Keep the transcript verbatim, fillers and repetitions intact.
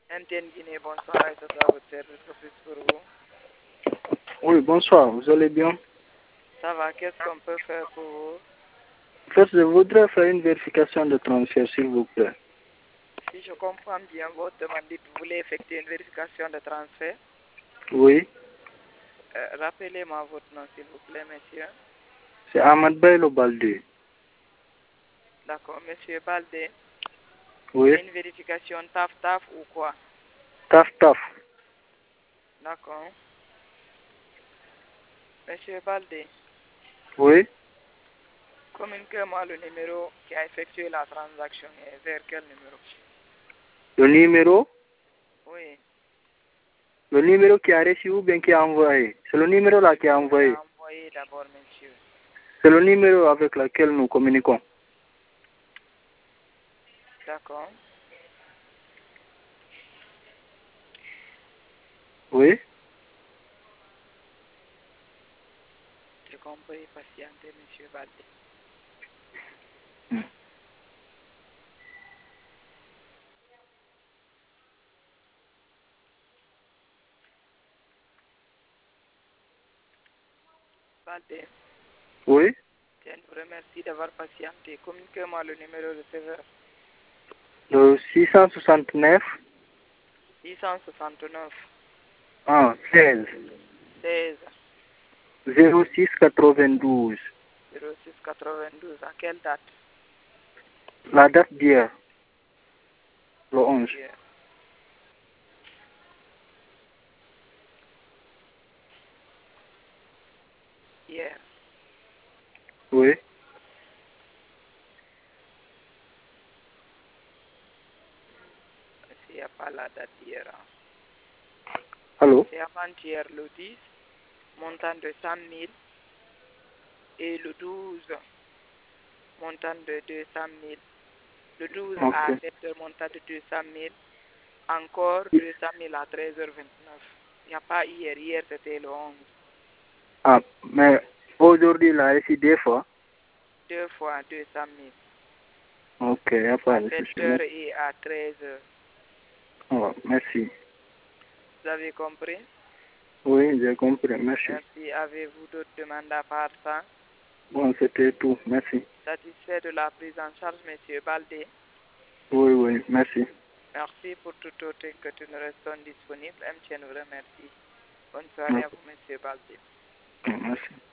M T N Guinée, bonsoir, et ça sera votre service plus pour vous. Oui, bonsoir, vous allez bien? Ça va, qu'est-ce qu'on peut faire pour vous? En fait, je voudrais faire une vérification de transfert, s'il vous plaît. Si je comprends bien votre demande, vous voulez effectuer une vérification de transfert. Oui, Euh, Rappelez-moi votre nom, s'il vous plaît, monsieur. c'est Ahmad Baylo Baldé. D'accord, monsieur Baldé. Oui, C'est une vérification taf-taf ou quoi? taf taf. D'accord. Monsieur Baldé, Oui, communiquez-moi le numéro qui a effectué la transaction et vers quel numéro? le numéro, Oui, le numéro qui a reçu ou bien qui a envoyé. C'est le numéro là qui a qui envoyé. a envoyé d'abord, monsieur. C'est le numéro avec lequel nous communiquons. D'accord. Oui, J'ai compris, patientez, monsieur Baldé. Hmm. Baldé, oui, je vous remercie d'avoir patienté. Communiquez-moi le numéro de receveur. le six cent soixante-neuf, six cent soixante-neuf, ah, seize, seize, zéro six quatre-vingt-douze. zéro six quatre-vingt-douze. À quelle date? La date d'hier, le onze. Hier. Hier. Oui, Il n'y a pas la date d'hier. Hein. allô? C'est avant-hier, le dix, montant de cent mille. Et le douze, montant de deux cent mille. Le douze à Ok. sept heures, montant de deux cent mille. Encore deux cent mille à treize heures vingt-neuf. Il n'y a pas hier. Hier, c'était le onze. Ah, mais aujourd'hui, il a reçu deux fois. Deux fois deux cent mille. Ok, il n'y a pas À de sept souci. heures et à treize heures. Oh, merci. Vous avez compris? Oui, j'ai compris. Merci. Merci. Avez-vous d'autres demandes à part ça? Bon, c'était tout. Merci. Satisfait de la prise en charge, monsieur Baldé? Oui, oui, merci. Merci pour toute autre que nous restons disponibles. M T N vous remercie. Bonne soirée à Merci. vous, monsieur Baldé. Merci.